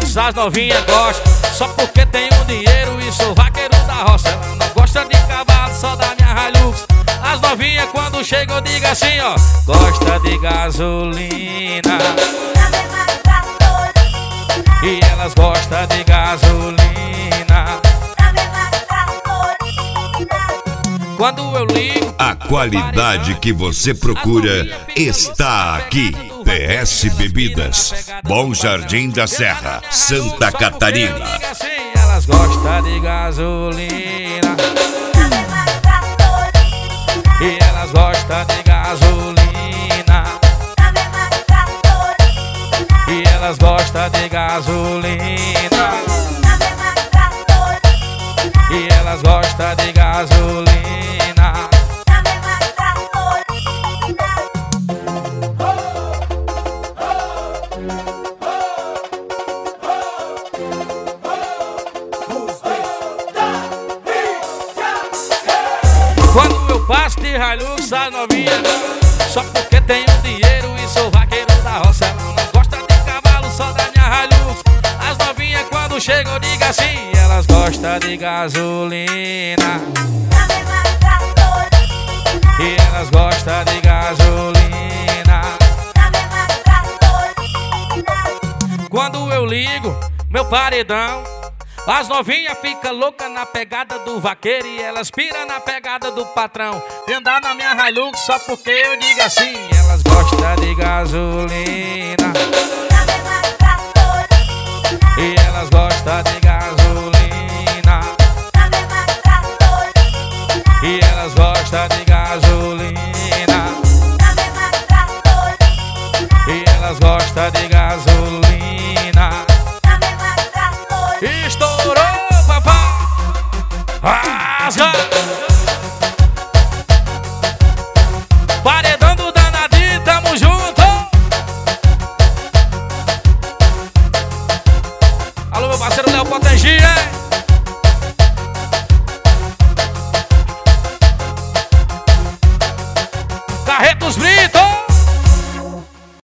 Hilux, as novinhas gostam. Só porque tenho dinheiro e sou vaqueiro da roça. Ela não gosta de cavalo, só da minha Hilux. As novinhas quando chegam eu digo assim, ó: gosta de gasolina. E elas gostam de gasolina. Quando eu ligo, a qualidade que você procura está aqui. PS Bebidas, Bom Jardim da Serra, Santa Catarina. Elas gostam de gasolina. E elas gostam de gasolina. E elas gostam de gasolina. E elas gostam de gasolina. Quando eu passo de Hilux, as novinhas só porque tenho dinheiro e sou vaqueiro da roça. Ela não gosta de cavalo, só da minha Hilux. As novinhas quando chegam eu digo assim: elas gostam de gasolina. E elas gostam de gasolina. Quando eu ligo meu paredão, as novinhas ficam loucas na pegada do vaqueiro e elas piram na pegada do patrão. E andar na minha Hilux só porque eu digo assim: elas gostam de gasolina. E elas gostam de gasolina. E elas gostam de gasolina. E elas gostam de gasolina. Estourou, papai! Rasga! Paredão do danadinho, tamo junto! Alô, meu parceiro Léo Potengi, hein?